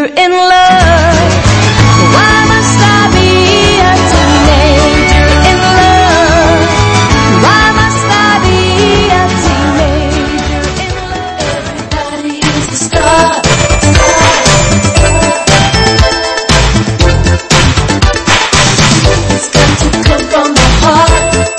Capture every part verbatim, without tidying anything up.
teenager in love? Why must I be a teenager in love? Why must I be a teenager in love? Everybody is a star. It's got to come from the heart.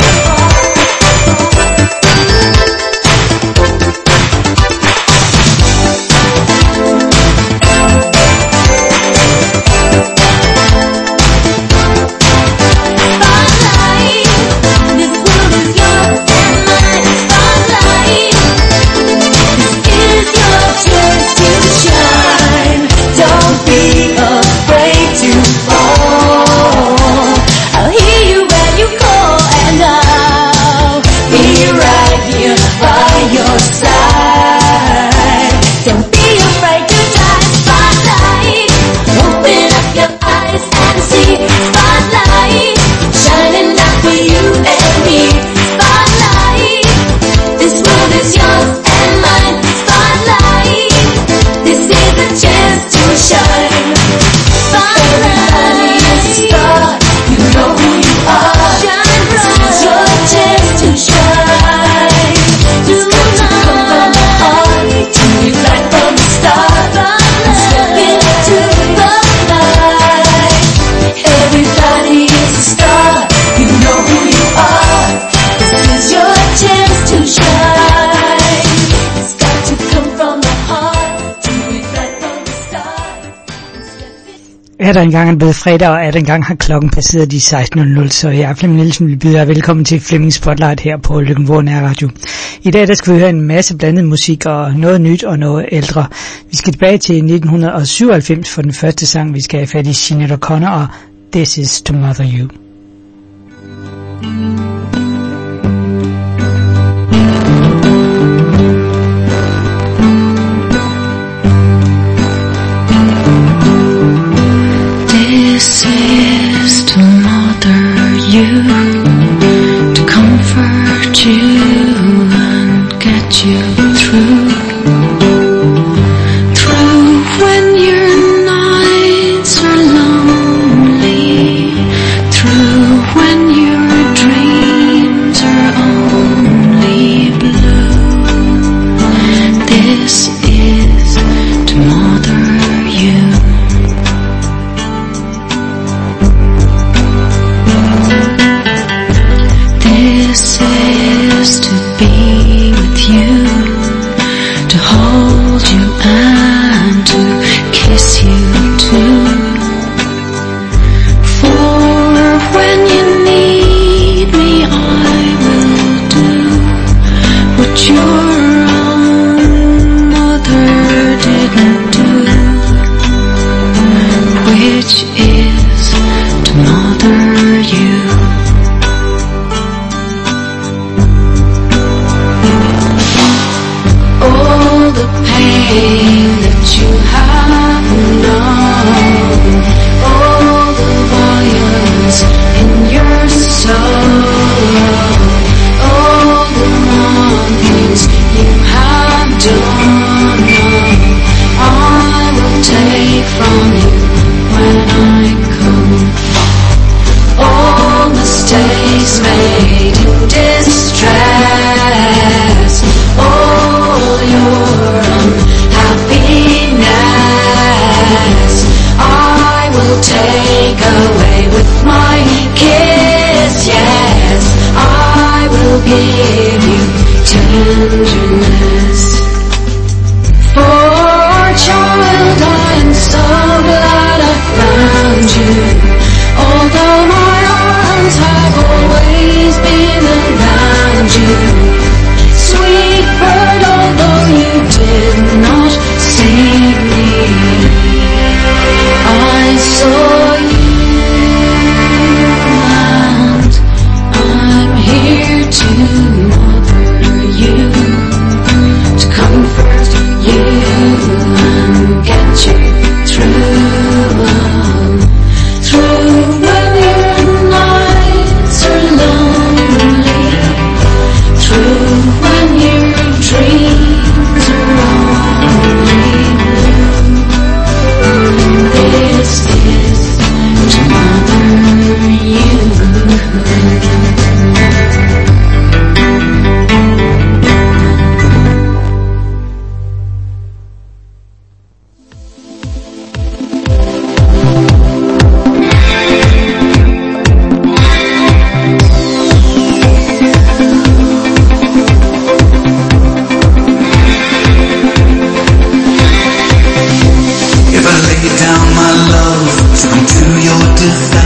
Er der engang er blevet fredag, og er der engang har klokken passeret de seksten nul nul, så jeg er Flemming Nielsen, vil byde jer velkommen til Flemming Spotlight her på Løkken-Vrå Nærradio. I dag der skal vi høre en masse blandet musik, og noget nyt og noget ældre. Vi skal tilbage til nitten syvoghalvfems for den første sang, vi skal have fat i Sinéad O'Connor og This Is To Mother You. This is to mother you, to comfort you and get you through, through when your nights are lonely, through when your dreams are only blue. This is to mother you. This is to be with you, to hold you and to kiss you too. For when you need me, I will do what your own mother didn't do, which is to mother you. That you have known, all the violence in your soul, all the wrong things you have done, I will take from you when I come. All mistakes made in distress, all your happiness, I will take away with my kiss. Yes, I will give you tenderness. For child, I am so glad I found you. Although my arms have always been around you, sweet bird, although you did not see me, I saw you, and I'm here to mother you, to comfort you and get you through, through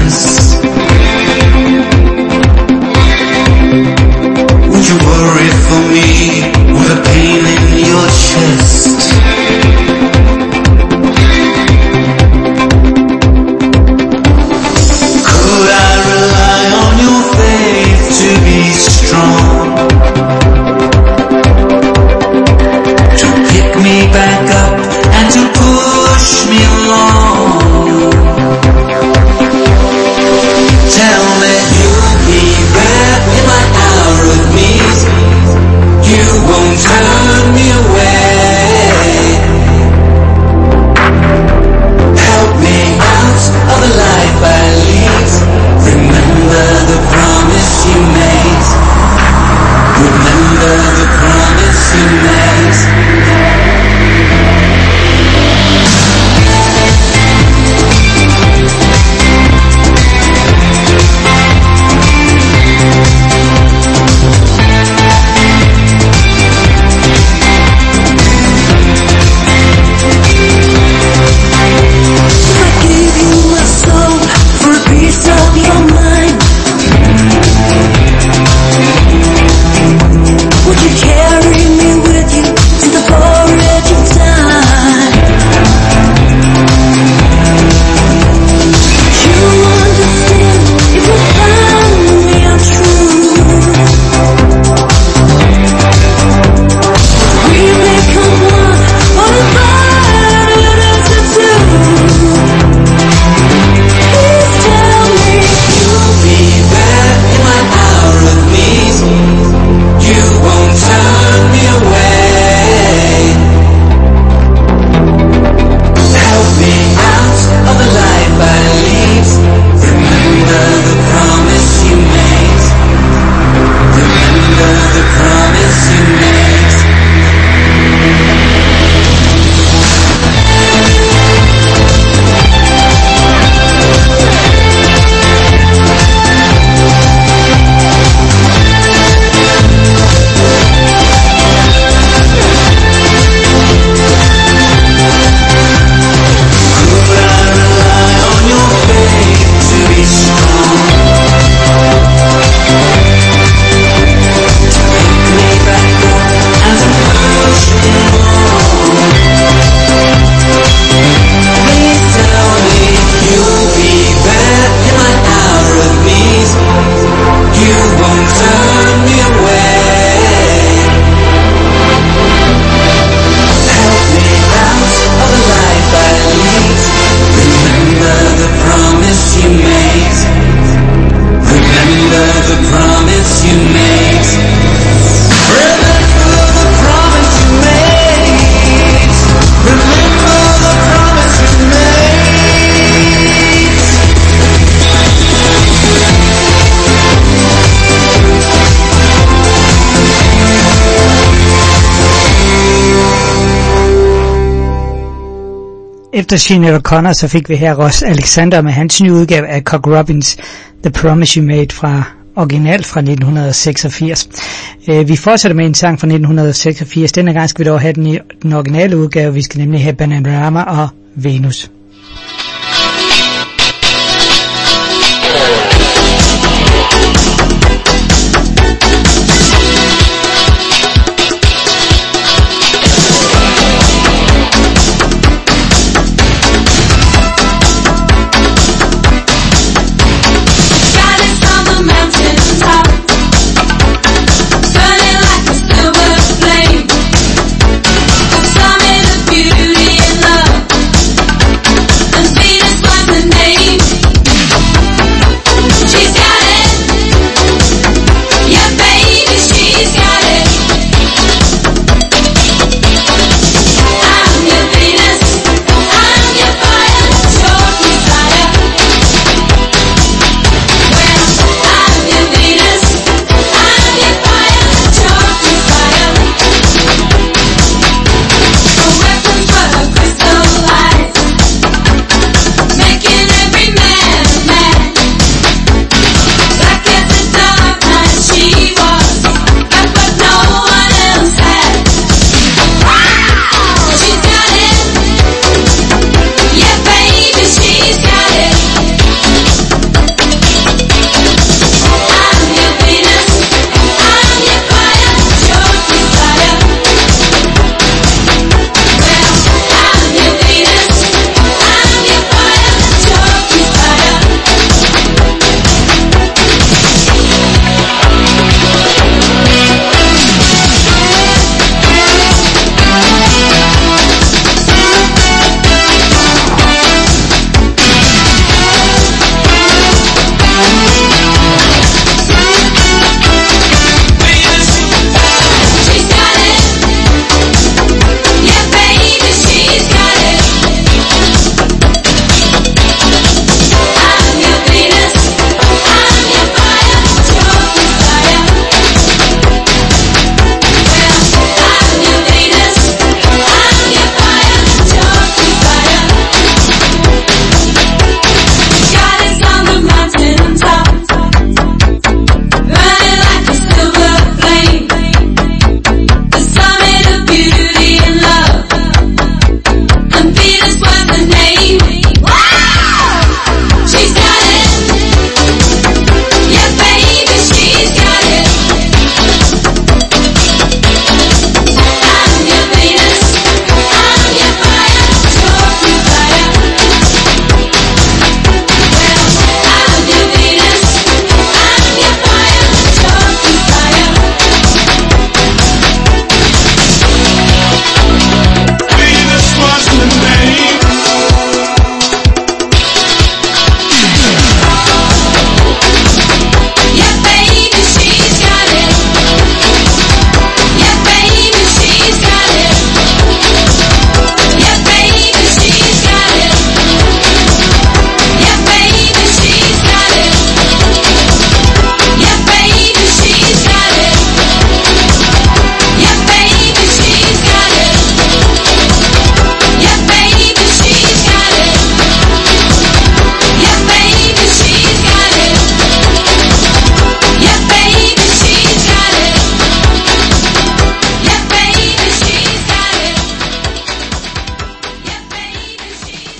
Christmas. Would you worry for me with a pain in your chest? Could I rely on your faith to be strong? To pick me back up and to push me along. Tell me you'll be there in my hour of need. You won't turn me away. Help me out of the life I lead. Remember the promise you made. Remember the promise you made. Efter Sinéad O'Connor, så fik vi her Ross Alexander med hans nye udgave af Cock Robins The Promise You Made fra originalt fra nitten seksogfirs. Vi fortsætter med en sang fra nitten seksogfirs. Denne gang skal vi dog have den i den originale udgave. Vi skal nemlig have Bananarama og Venus. Beauty and love and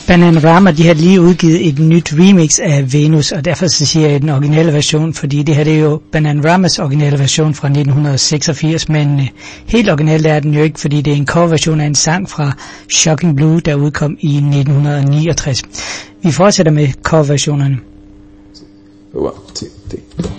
Bananarama, de har lige udgivet et nyt remix af Venus, og derfor så siger jeg den originale version, fordi det her det er jo Bananaramas originale version fra nitten seksogfirs, men øh, helt originalt er den jo ikke, fordi det er en coverversion af en sang fra Shocking Blue, der udkom i nitten niogtres. Vi fortsætter med coverversionerne. One, two, three, go.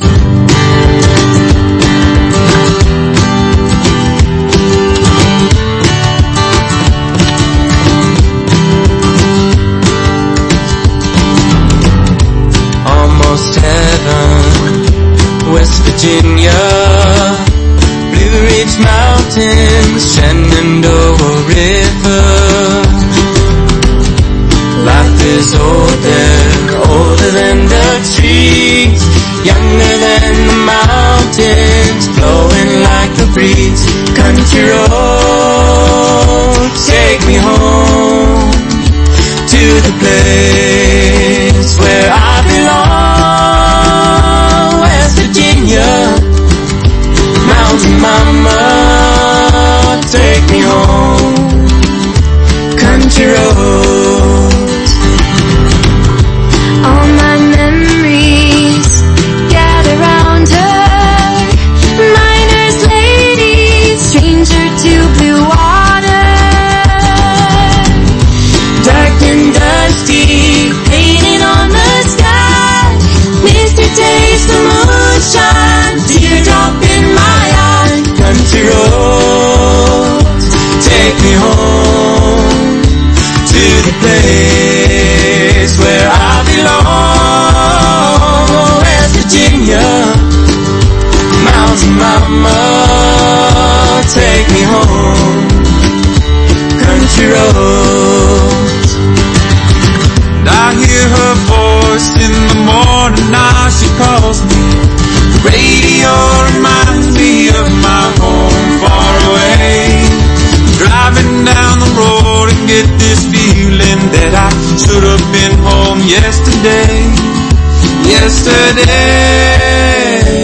Almost heaven, West Virginia, Blue Ridge Mountains, Shenandoah River. Life is older, older than the trees, younger than the mountains, flowing like a breeze. Country roads, take me home to the place where I belong, West Virginia. Mountain mama, take me home, country roads. All my memories gather round her, miner's lady, stranger to blue water. Dark and dusty, painted on the sky, misty taste the moonshine, teardrop in my eye. Country roads, take me home to the place where I belong, West Virginia. Mountain mama, take me home, country roads. I hear her voice in the morning, now she calls me. The radio reminds me of my home far away. Driving down the road and get this feeling that I should have been home yesterday, yesterday.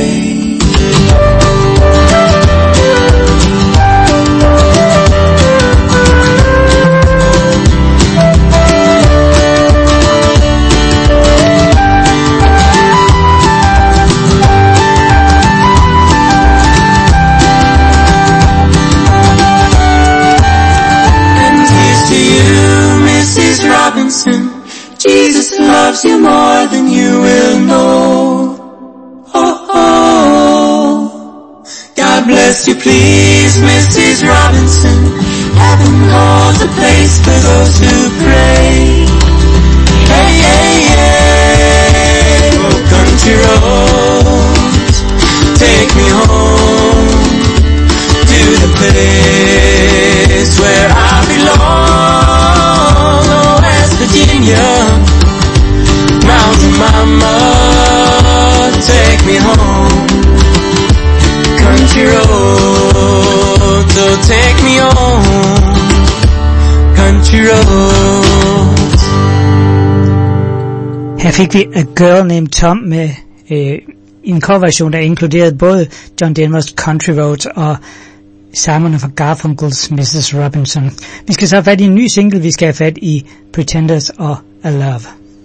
Jesus loves you more than you will know. Oh, oh. God bless you, please, Missus Robinson. Heaven holds a place for those who pray. Hey, hey, hey. Oh, country roads, take me home to the place where I belong, West Virginia. Mountain mama, take me home, country roads, oh take me home, country roads. Her fik vi A Girl Named Tom med øh, en coverversion, der inkluderede både John Denver's Country Roads og sangerne fra Garfunkel's missus Robinson. Vi skal så have fat i en ny single, vi skal have fat i Pretenders og A Love.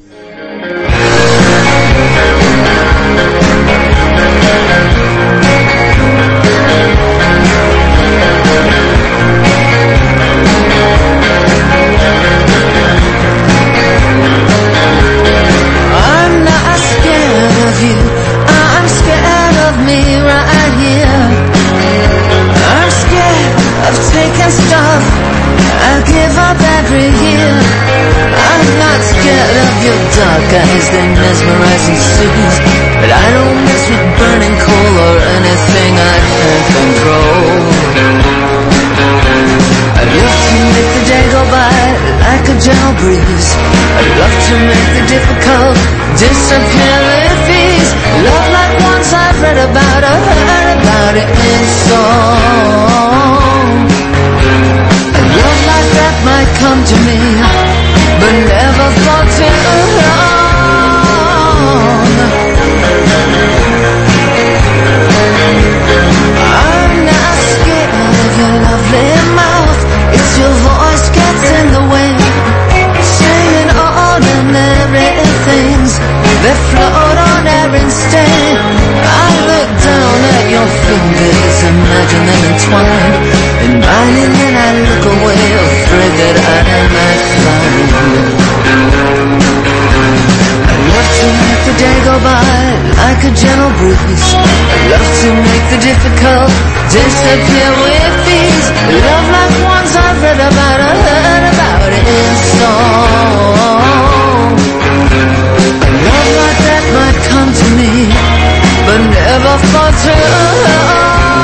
I'm not scared of you, I'm scared of me right here. I'm scared of taking stuff I give up every year. I'm not scared of your dark eyes, they mesmerize and soothe, but I don't mess with burning coal or anything I can't control. I'd love to make the day go by like a gentle breeze. I'd love to make the difficult disappear with ease. Love like once I've read about or heard about it in song. A love like that might come to me, but never for too long. I'm not scared of your lovely mouth, it's your voice gets in the way, saying float on air instead. I look down at your fingers, imagine them entwined in mine, and then I look away, afraid that I might find. I love to make the day go by like a gentle breeze. I love to make the difficult disappear with ease. Love like ones I've read about or heard about in song. A love like that might come to me, but never for too long.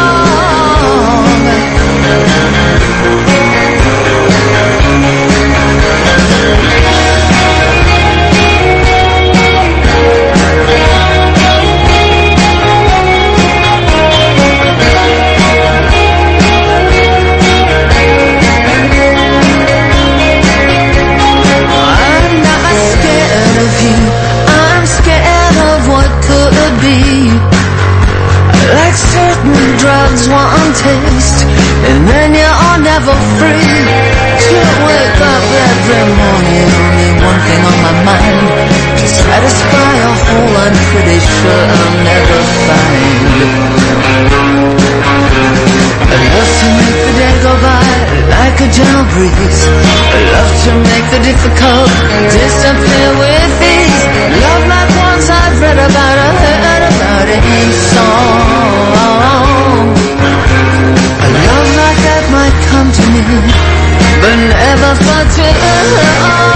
Like certain drugs, one taste, and then you're never free. To wake up every morning, only one thing on my mind, to satisfy a hole I'm pretty sure I'll never find. I love to make the day go by like a gentle breeze. I love to make the difficult disappear with ease. Love like ones I've read about or heard about in song. A love like that might come to me, but never for too long.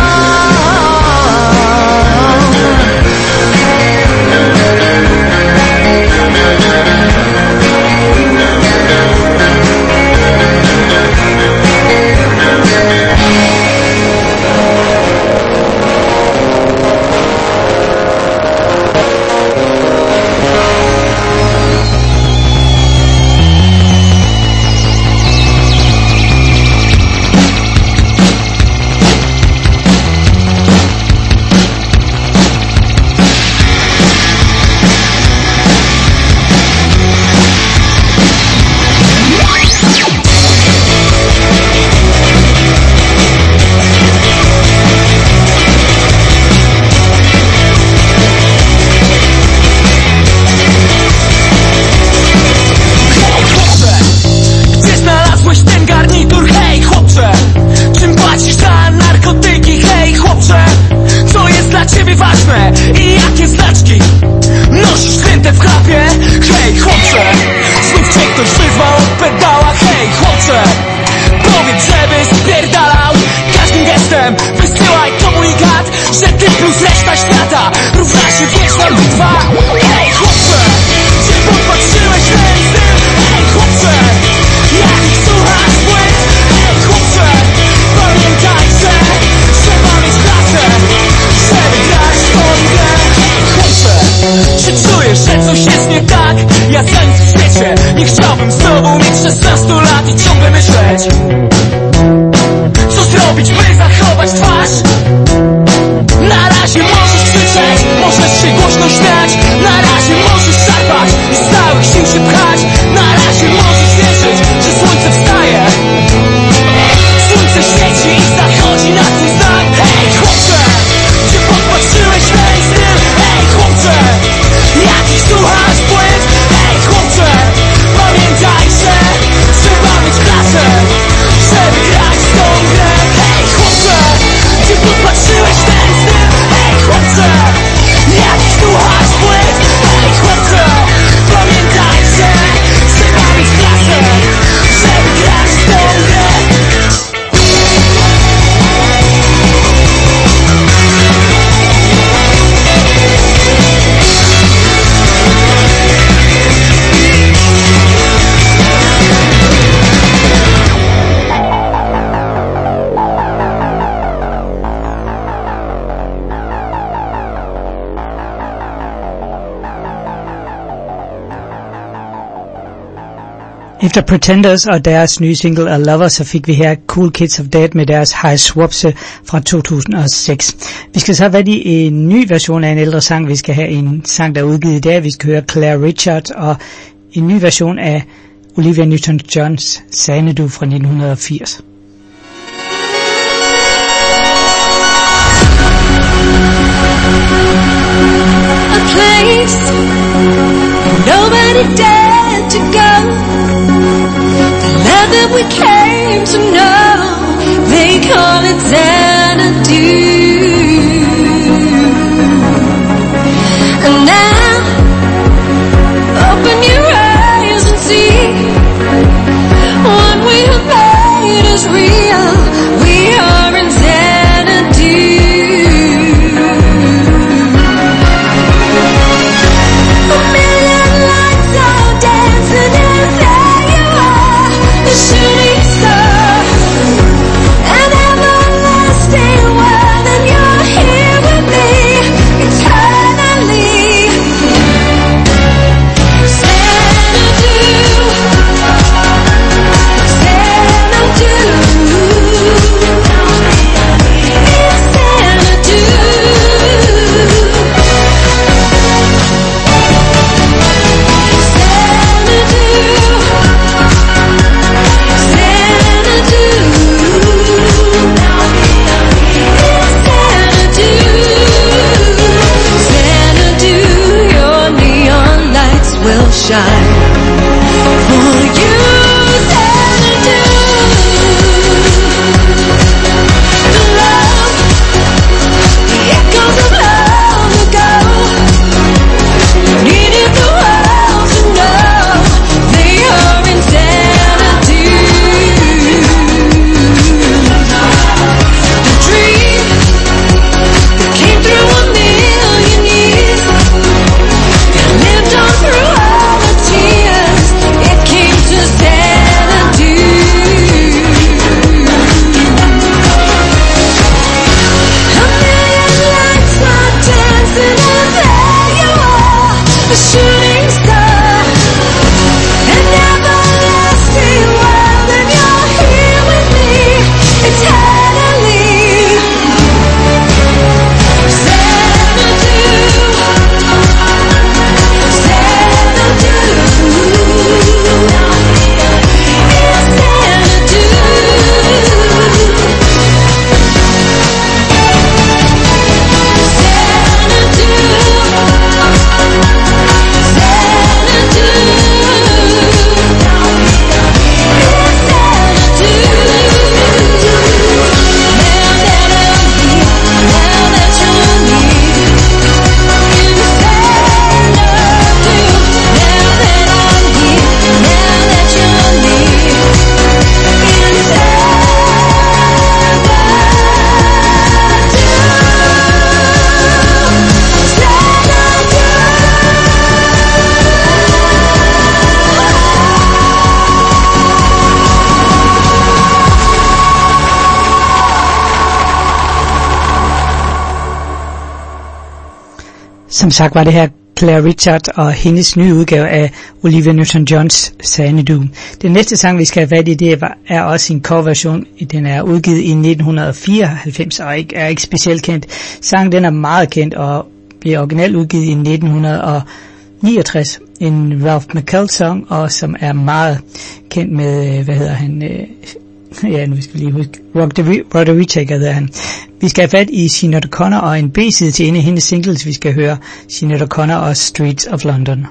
Efter Pretenders og deres nye single A Lover, så fik vi her Cool Kids of Dead med deres High Swapse fra to tusind og seks. Vi skal så have i en ny version af en ældre sang. Vi skal have en sang, der er udgivet i dag. Vi skal høre Claire Richard og en ny version af Olivia Newton-Johns Xanadu fra nitten firs. I we dared to go, the love that we came to know, they call it Xanadu. And now, open your eyes and see what we have made is real. We are in Xanadu. A million lights are dancing and there you are, the shooting star, an everlasting world, and you're here with me eternally. Xanadu, Xanadu, it's Xanadu. Xanadu, your neon lights will shine for you. Xanadu, the love, the echoes of long ago, needed the world to know they are in Xanadu. The dream that came through a million years, that lived on through all the tears, it came to Xanadu. A million lights are dancing and there you are, the shooting star, an everlasting world, and you're here with me eternally. Xanadu, Xanadu, it's Xanadu. Som sagt var det her Claire Richard og hendes nye udgave af Olivia Newton-Johns Xanadu. Den næste sang, vi skal have fat i, det er også en coverversion. Den er udgivet i nitten fireoghalvfems og er ikke specielt kendt. Sangen den er meget kendt og blev originalt udgivet i nitten niogtres. En Ralph McCall-sang, og som er meget kendt med, hvad hedder han... Ja, nu skal vi lige huske. Roderick hedder han. Vi skal have fat i Sinéad O'Connor og en B-side til en af hendes singles. Vi skal høre Sinéad O'Connor og Streets of London.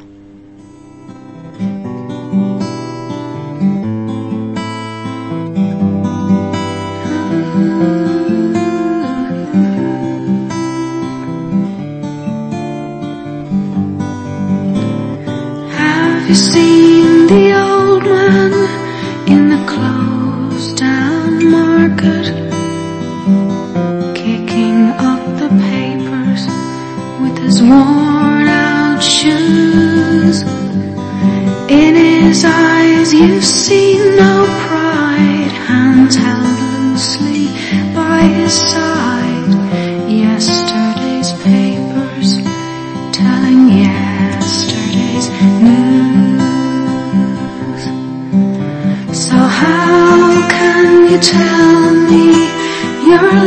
Have you seen the old man in the closed down market, kicking up the papers with his worn out shoes? In his eyes you see no pride, hands held loosely by his side. Yesterday's papers telling yesterday's news. So how can you tell me you're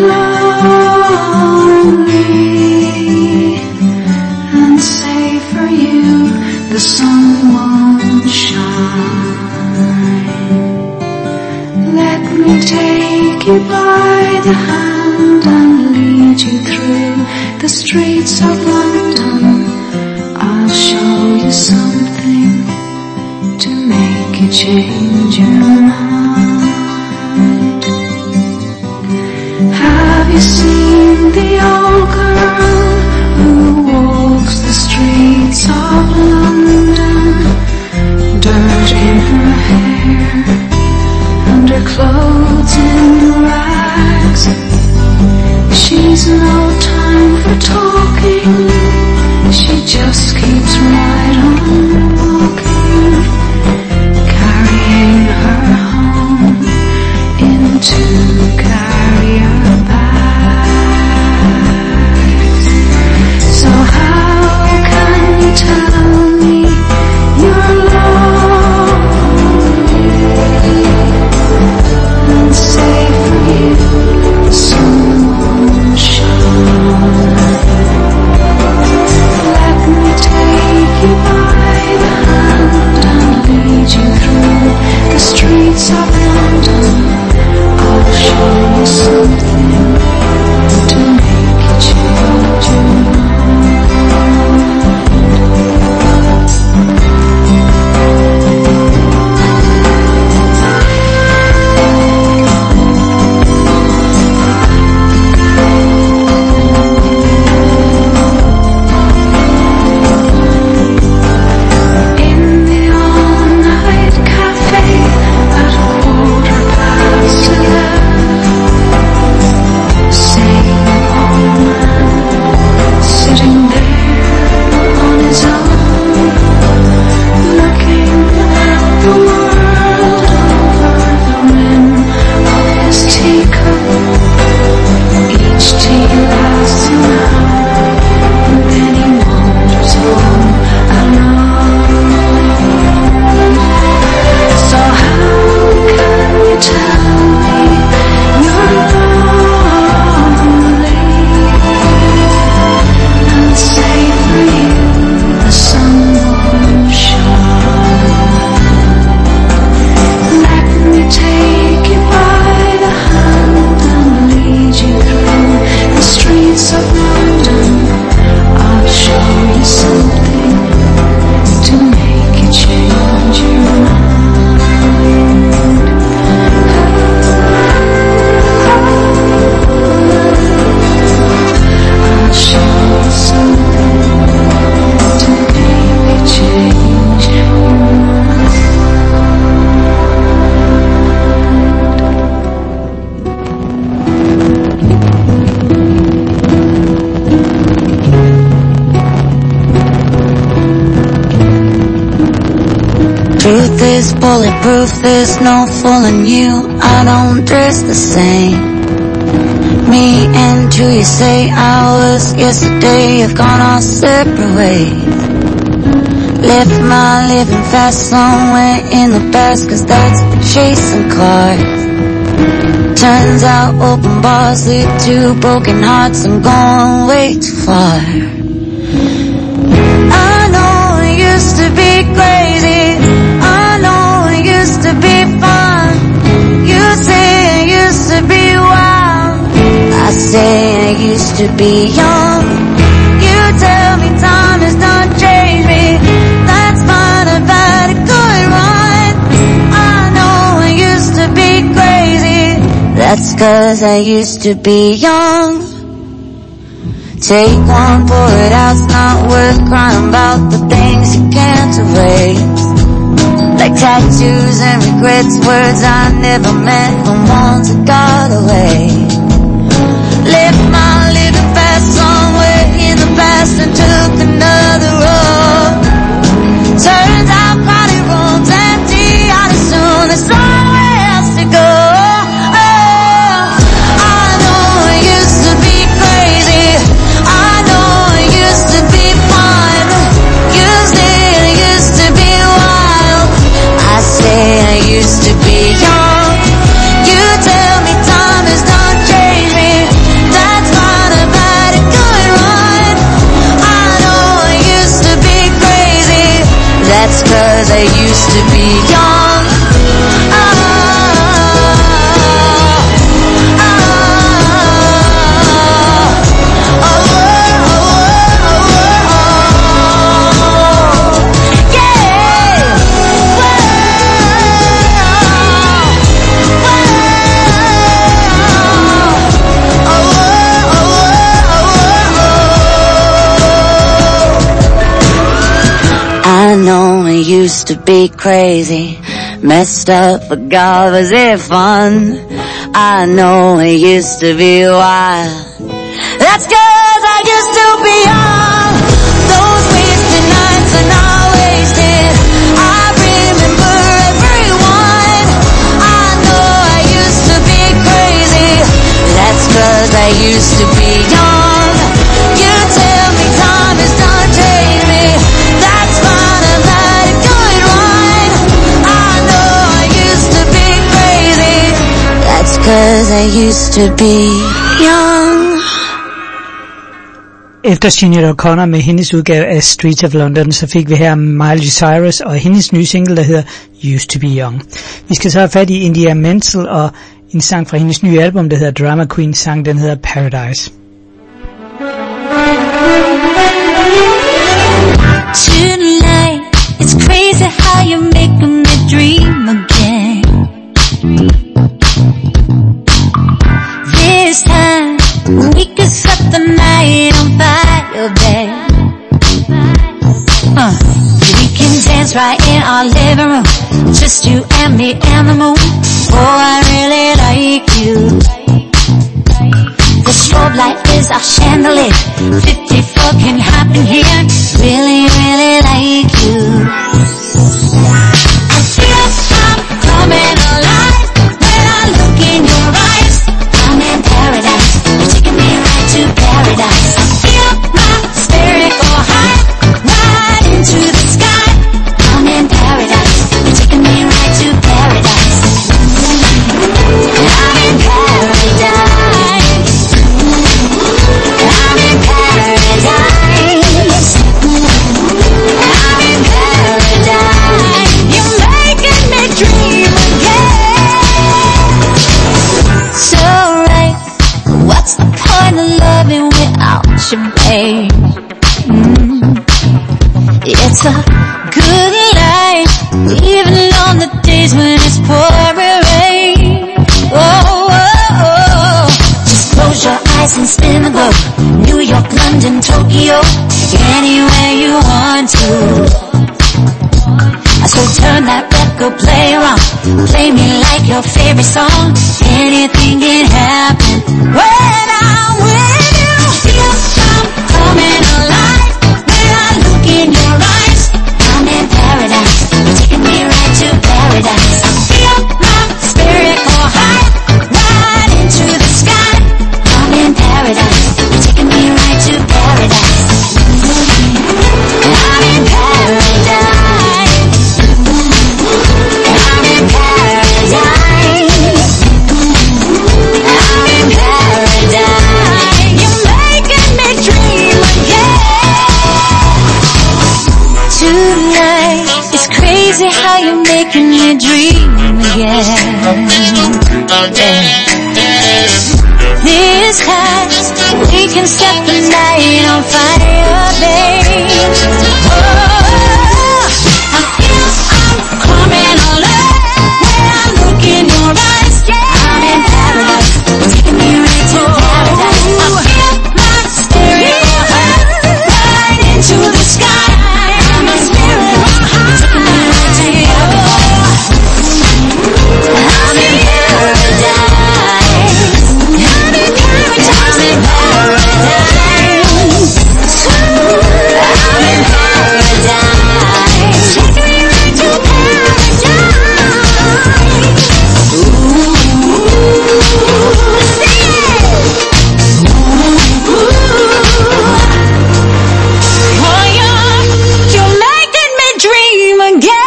lonely and say for you the sun won't shine? Let me take you by the hand and lead you through the streets of London. I'll show you something change your mind. Have you seen the old girl who walks the streets of London? Dirt in her hair and her clothes in rags. She's no time for talking, she just keeps right on walking, carrying her home in two carrier bags. So how can you tell me you're lonely and say for you the sun won't shine? Let me take you by the hand and lead you through the streets of London. I'll show you something to make you change your mind. In the all-night cafe at a quarter past eleven, same old man sitting there on his own, looking at the world over the rim of his teacup. Each tea lasts an hour, and then he wanders home alone. So how can you tell me you're lonely and say for you the sun won't shine? Let me take you by the hand and lead you through the streets of London. I'll show you something to make you change your mind. I'll show you something to make you change your mind. Truth is bulletproof, there's no fooling you. I don't dress the same. Me and you, you say hours yesterday have gone our separate ways. Left my living fast somewhere in the past, cause that's chasing cars. Turns out open bars lead to broken hearts. I'm going way too far. I know it used to be crazy, I know it used to be fun. You say it used to be wild, I say I used to be young. You tell me time has done changed me, that's fine, I've had a good run. I know I used to be crazy, that's cause I used to be young. Take one, pour it out, it's not worth crying about the things you can't erase. Like tattoos and regrets, words I never meant, the ones that got away. Left my living fast somewhere in the past and took another road. Turns out crowded rooms empty, I'd assume there's somewhere else to go. Used to be young. You tell me time has done changed me, that's fine, I've had a good run. I know I used to be crazy, that's cause I used to be young. Oh, oh, oh, oh, oh, oh, yeah. Whoa. know it used to be crazy, messed up, but God, was it fun? I know it used to be wild. That's 'cause I used to be young. Those wasted nights are not wasted. I remember everyone. I know I used to be crazy. That's 'cause I used to be young. You tell me time is done, change me. That's fine, I've had a good run. I know I used to be crazy. That's 'cause I used to be young. Efter Sinéad O'Connor med hendes udgave af Streets of London, så fik vi her Miley Cyrus og hendes nye single, der hedder Used to be Young. Vi skal så have fat i India Menzel og en sang fra hendes nye album, der hedder Drama Queen. Sang, den hedder Paradise. Tonight, it's crazy how you're making me dream again. This time, we could set the night on fire, babe. Uh, we can dance right in our living room, just you and me and the moon. Oh, I really like you. The strobe light is our chandelier, fifty-four can happen here. Really, really like you. I feel I'm coming alive when I look in your eyes. I'm in paradise, you're taking me right to paradise. I feel my spirit go high, right into the sky. I'm in paradise, you're taking me right to paradise. I'm in paradise. I'm in paradise. I'm in paradise. You're making me dream again. So right, what's the point of loving without you, babe? Mm. It's a good life, even on the days when it's pouring rain. Oh, oh, oh. Just close your eyes and spin the globe. New York, London, Tokyo, anywhere you want to. So turn that record player on, play me like your favorite song. Anything can happen when I'm with you. Feel I'm coming alive when I look in your eyes. I'm in paradise, you're taking me right to paradise. I feel my spirit go high, right into the sky. I'm in paradise, you're taking me right to paradise. I'm in paradise. I'm in paradise. I'm in paradise. You're making me dream again. Tonight, it's crazy how you're making me dream again. This time, we can set the night on fire, babe. Oh, I feel I'm coming alive when I look in your eyes. Yeah, I'm in paradise, taking me right to paradise. I feel my spirit go high, right into the sky. My spirit go high, taking me right to paradise. I'm in paradise. I'm in paradise. I'm in paradise. I'm in paradise. Taking me right to paradise. Ooh, sing it. Ooh, oh, you're, you're making me dream again.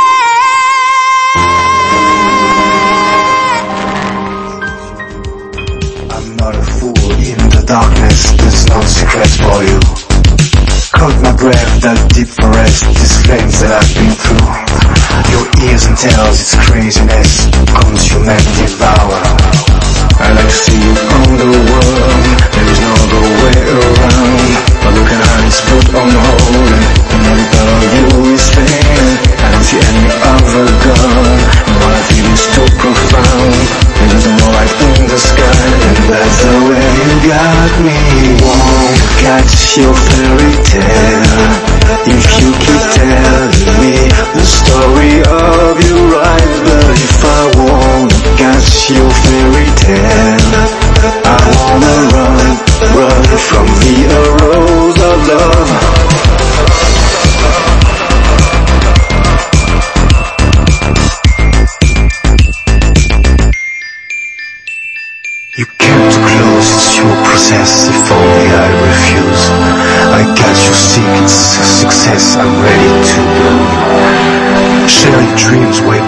I'm not a fool in the darkness, there's no secret for you. Caught my breath, that deep forest, these flames that I've been through. Your ears and tails, it's craziness, consume and devour. I like to see you on the world, there is no other way around. But look at how it's put on hold, and every part of you is pain. I don't see any other God, and what I feel is too profound. There's no light in the sky, and that's the way you got me. Won't catch your fairy tale if you keep telling me the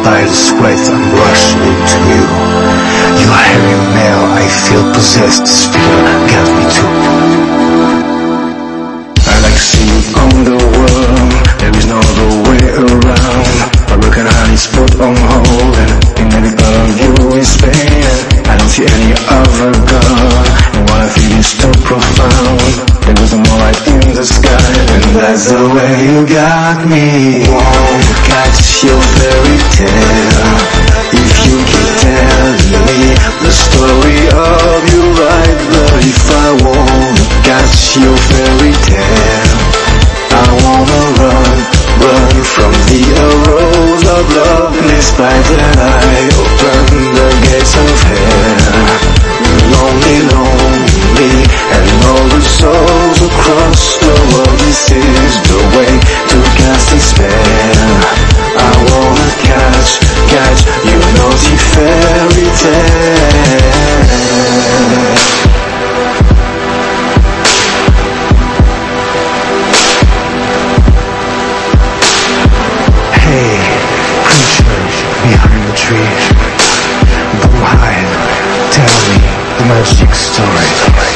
by the sweat, I'm rushing into you. You hairy male, I feel possessed, this fear got me too. I like seeing on the world, there is no other way around. My broken heart is put on hold, and in every part of you is pain. I don't see any other God, and what I feel is too profound. There was no more light in the sky, and that's the way you got me. Won't catch your fairy tale if you keep telling me the story of you right. But if I won't catch your fairy tale, I wanna run, run from the arrows of love. Despite that I open the gates of hell. Lonely, lonely, and all the souls across the world. This is the way to cast a spell. I wanna catch, catch, you know the fairy tale. Hey, creature behind the tree, come hide, tell me the magic story.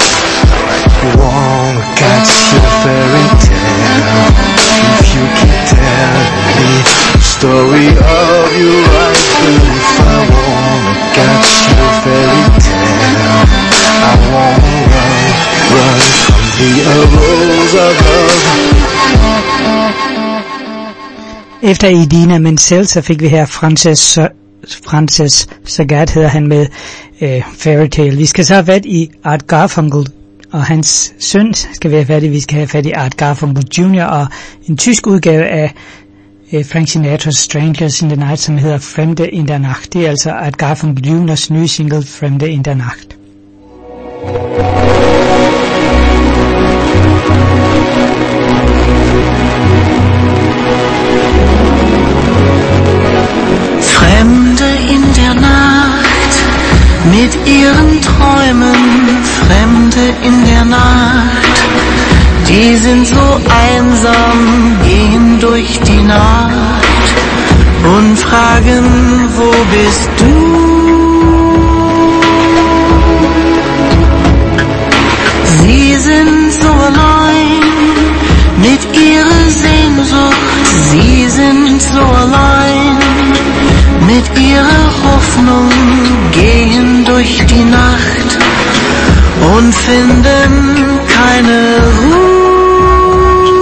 Wanna catch your fairy tale if you keep telling me the story of you right. But if I wanna catch your fairy tale, I wanna run, run from the arrows of love. Efter Idina Menzel, så fik vi her Frances, Frances Sagat hedder han med øh, Fairy Tale. Vi skal så have fat i Art Garfunkel og hans søn skal vi have fat i. Vi skal have fat i Art Garfunkel junior og en tysk udgave af øh, Frank Sinatra's Strangers in the Night, som hedder Fremde in der Nacht. Det er altså Art Garfunkel juniors nye single Fremde in der Nacht. Fremde in der Nacht, mit ihren Träumen, Fremde in der Nacht, die sind so einsam, gehen durch die Nacht und fragen, wo bist du? Sie sind so allein, mit ihrer Sehnsucht, sie sind so allein, mit ihrer Hoffnung gehen durch die Nacht und finden keine Ruhe.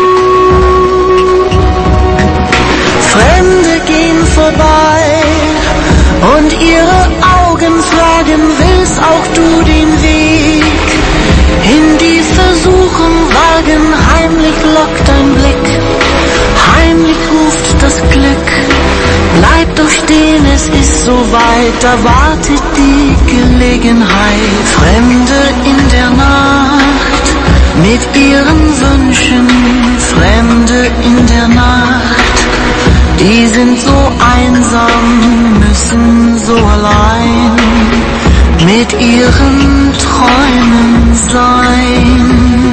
Fremde gehen vorbei und ihre Augen fragen, willst auch du den Weg in die Versuchung wagen? Heimlich lockt ein Blick, heimlich ruft das Glück. Bleib doch stehen, es ist so weit, da wartet die Gelegenheit. Fremde in der Nacht, mit ihren Wünschen, Fremde in der Nacht, die sind so einsam, müssen so allein mit ihren Träumen sein.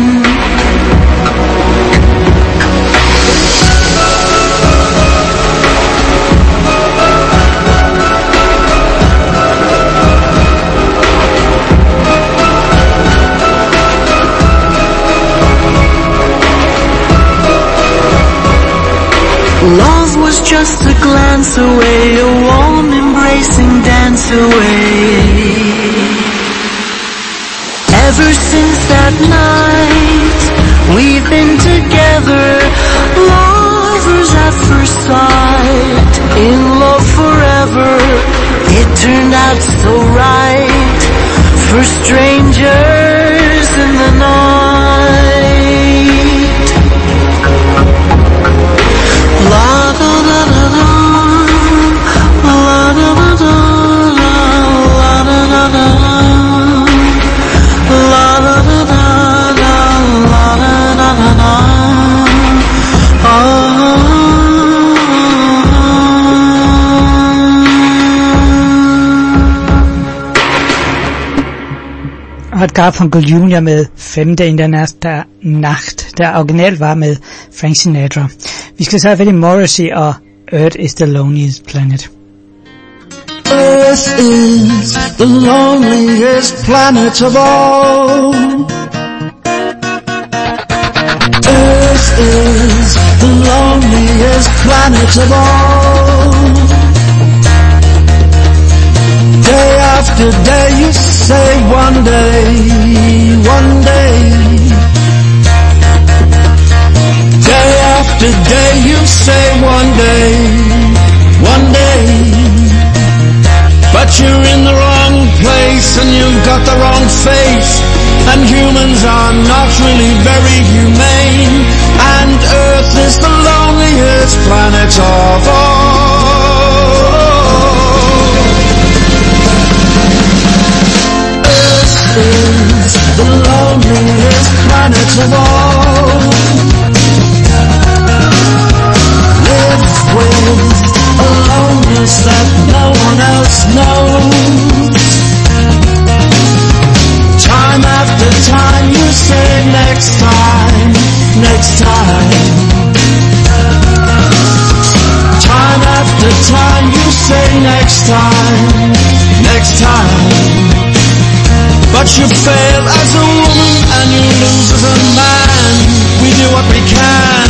Love was just a glance away, a warm embracing dance away. Ever since that night, we've been together, lovers at first sight, in love forever. It turned out so right, for strangers in the night. La da da da da, la da da da, la da da da, la da da da, la da da da. Art Garfunkel junior med Femte in der Nacht, der originalt var med Frank Sinatra. Vi skal så have fat i Morrissey og Earth is the loneliest planet. Earth is the loneliest planet of all. Earth is the loneliest planet of all. Day after day you say one day, one day. Day after day you say one day, one day. But you're in the wrong place and you've got the wrong face, and humans are not really very humane, and Earth is the loneliest planet of all. Earth is the loneliest planet of all. Live with a loneliness that no one else knows. Time after time you say next time, next time. Time after time you say next time, next time. But you fail as a woman and you lose as a man. We do what we can.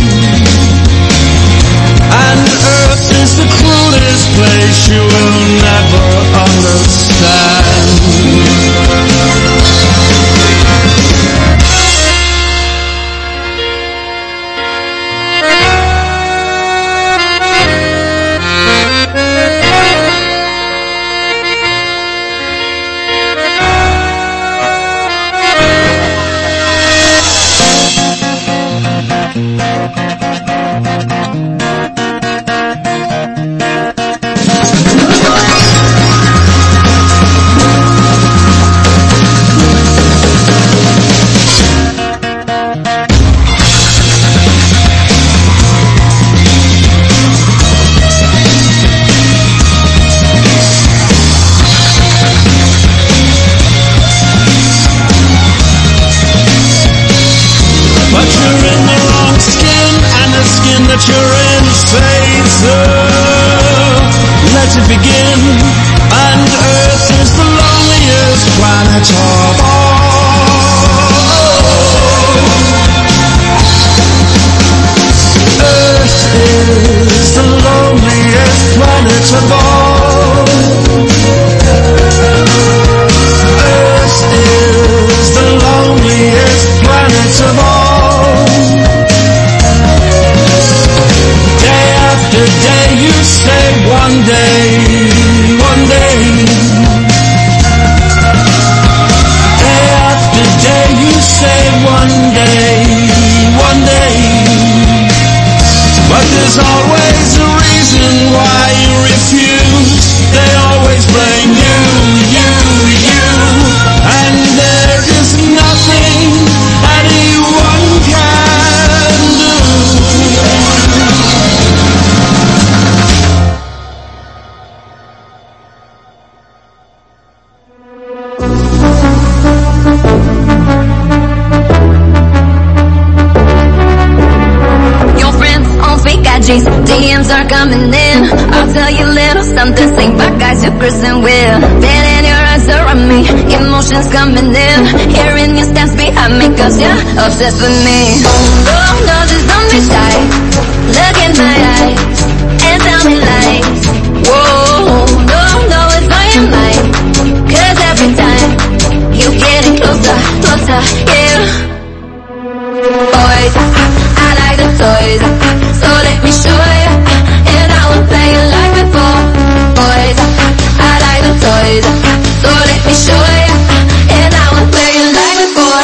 And Earth is the cruelest place you will never understand. D Ms are coming in. I'll tell you a little something. Sing back, guys, you're Kristen Will. Feeling your eyes around me, emotions coming in. Hearing your steps behind me, cause you're obsessed with me. Oh no, just don't be shy. Look in my eyes and tell me lies. Whoa, no, no, it's on your mind. Cause every time you getting closer, closer, yeah. Boys, I, I like the toys, so let me show you, and I will play you like before. Boys, I like the toys, so let me show you, and I will play you like before.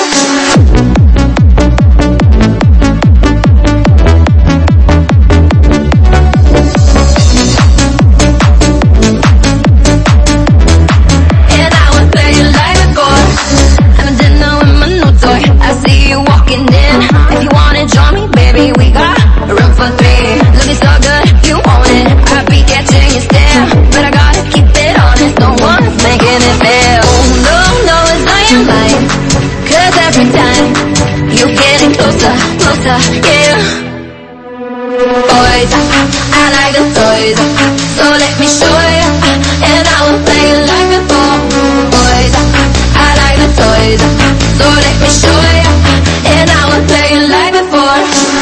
And I will play you like before. Having dinner with my new toy, I see you walking in. If you wanna join me, baby, we got room for three. Looking so good, you want it. I be catching your stare, but I gotta keep it honest. No one's making it fair. Oh no, no, it's on your mind. Cause every time you getting closer, closer, yeah. Boys, I, I like the toys, so let me show you, and I will play it like before. Boys, I like the toys, so let me show you, and I will play it like before.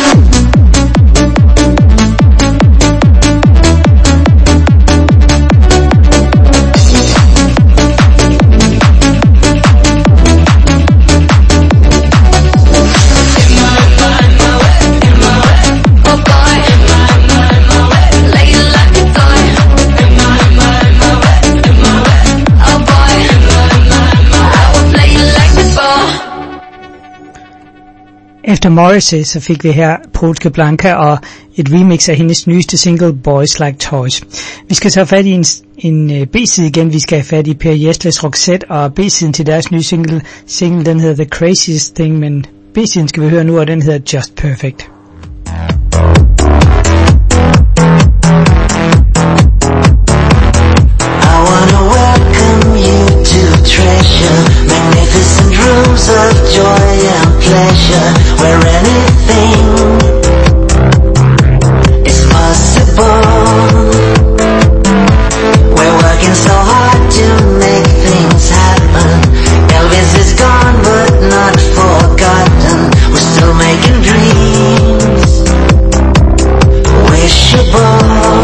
Efter Morrissey, så fik vi her polske Blanka og et remix af hendes nyeste single Boys Like Toys. Vi skal så have fat i en, en B-side igen. Vi skal have fat i Per Gessles Roxette, og B-siden til deres nye single, single den hedder The Craziest Thing, men B-siden skal vi høre nu, og den hedder Just Perfect. Treasure, magnificent rooms of joy and pleasure, where anything is possible. We're working so hard to make things happen. Elvis is gone but not forgotten. We're still making dreams wishable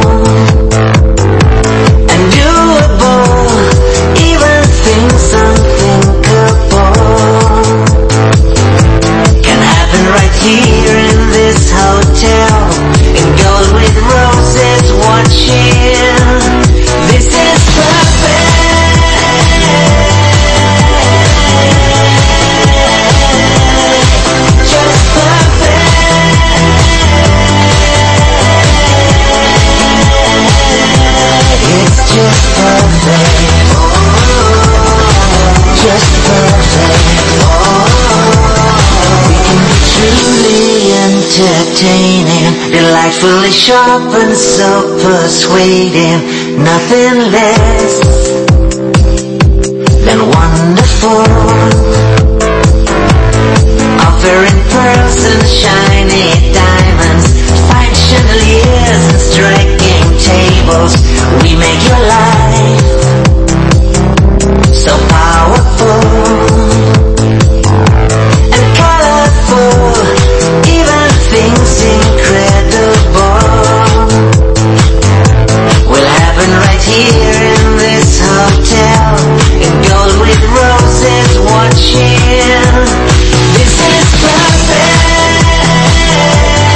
and doable. Things unthinkable can happen right here in this hotel, in gold with roses watching. This is perfect, just perfect. It's just perfect. Just perfect. Oh, we can be truly entertaining, delightfully sharp and so persuading. Nothing less than wonderful. Offering pearls and shiny diamonds, fine chandeliers and striking tables. We make your life so powerful and colorful, even things incredible will happen right here in this hotel, in gold with roses watching. This is perfect,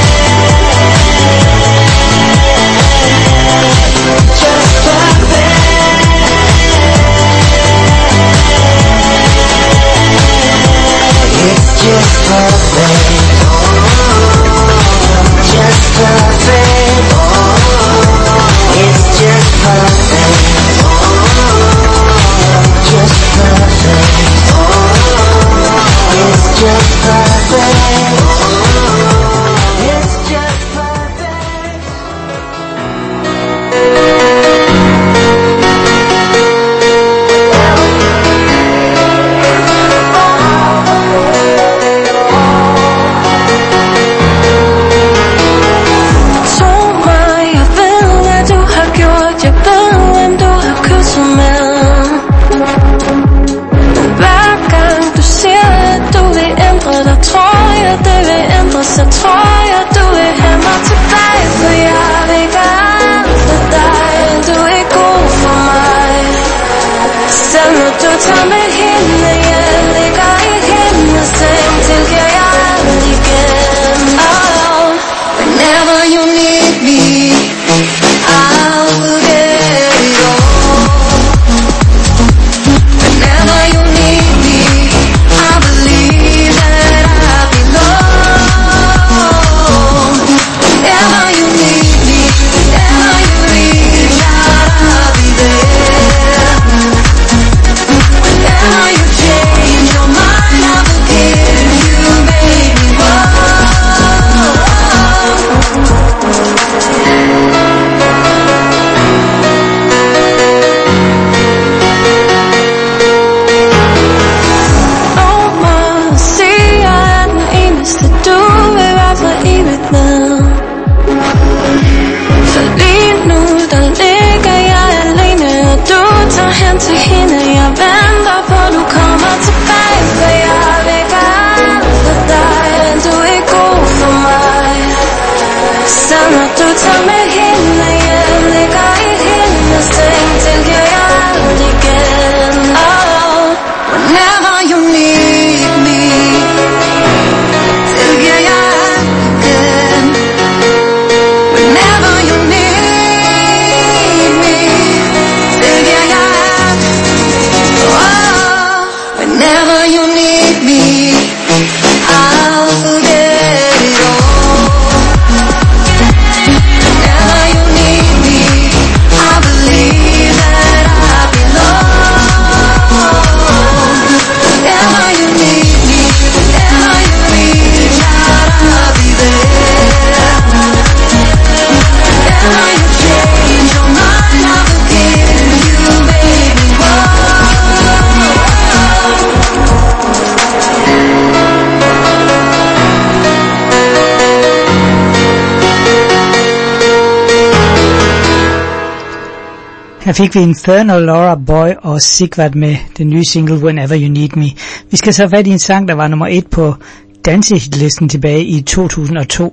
just perfect. It's just perfect, oh, just perfect, oh, it's just perfect, oh, just perfect, oh, it's just perfect, oh, it's just perfect. Så tror jeg, du vil have mig tilbage, for jeg vil gerne for dig. Du er god for mig. Selv når du tager mit hende, jeg ligger i hendes seng, tilgiver jeg alt igen. Oh, whenever you need me, I'll forget it all. Whenever you need me, I believe that I'll be loved. Whenever you need me, whenever you reach out, I'll be there. Whenever you change at du tager mig hen igen, ligger i hendes seng, tilgiver jeg aldrig igen. Oh, whenever you need me, tilgiver jeg igen. Whenever you need me, tilgiver jeg. Oh, whenever you need me, I'll forget it all. Whenever you need me, I believe that I belong. Whenever you need me, whenever you reach out, I'll be there. Whenever you change your mind, I'll forgive you, baby. Whoa. Her fik vi Infernal, Laura Boy og Sigvard med den nye single Whenever You Need Me. Vi skal så fat i en sang, der var nummer et på dansehitlisten tilbage i to tusind og to.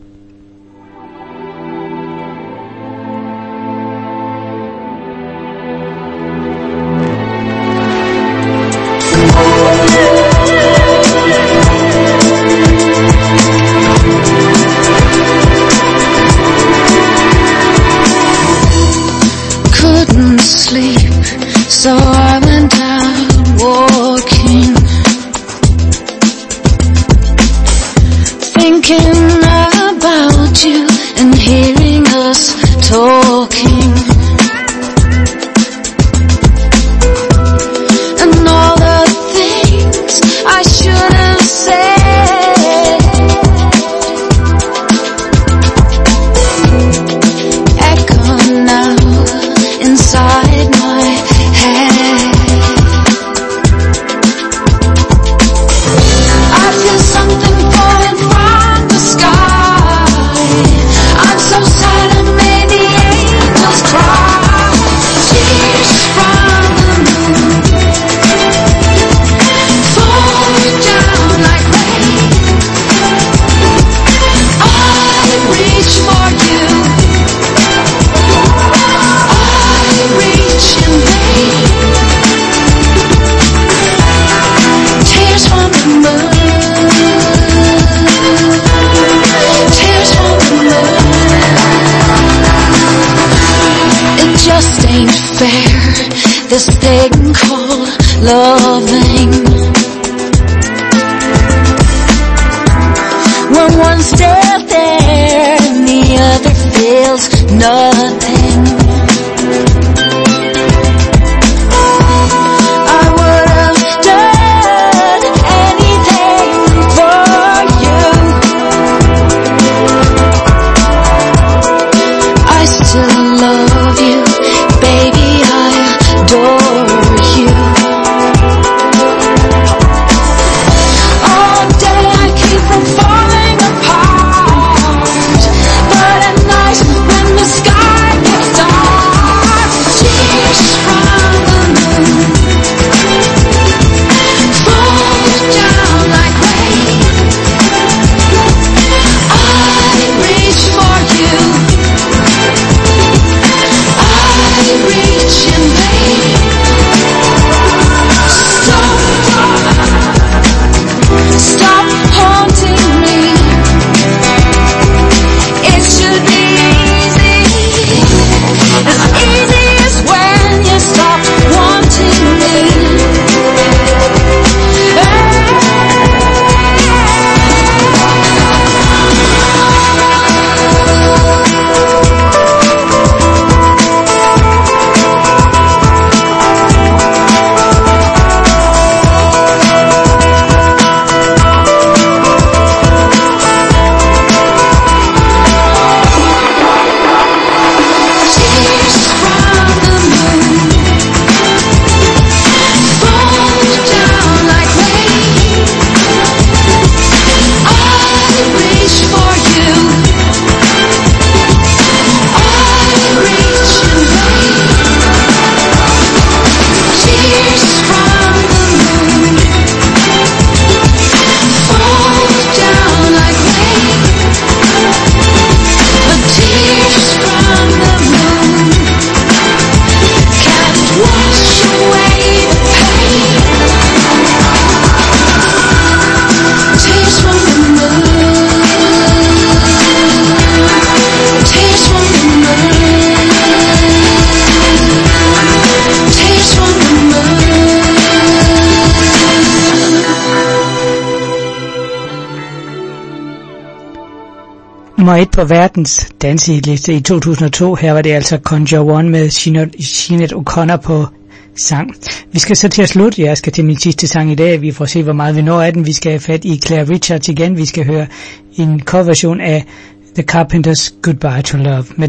Couldn't sleep, so I went out walking, thinking about you and hearing us talking, and all the things I should have said echo now inside my head. I feel something falling from the sky. I'm so sad I made the angels cry. Tears from the moon fall down like rain. I reach for you, reach in vain. Tears from the moon, tears from the moon. It just ain't fair, this thing called loving. When one's still there and the other feels nothing. I would have done anything for you. I still love you, baby, I adore you. All day I keep from falling apart, but at night when the sky nummer et på verdens dansehitliste i to tusind og to. Her var det altså Conjure One med Sinead O'Connor på sang. Vi skal så til at slutte. Jeg skal til min sidste sang i dag. Vi får se, hvor meget vi når af den. Vi skal have fat i Claire Richards igen. Vi skal høre en coverversion af The Carpenters' Goodbye to Love. Med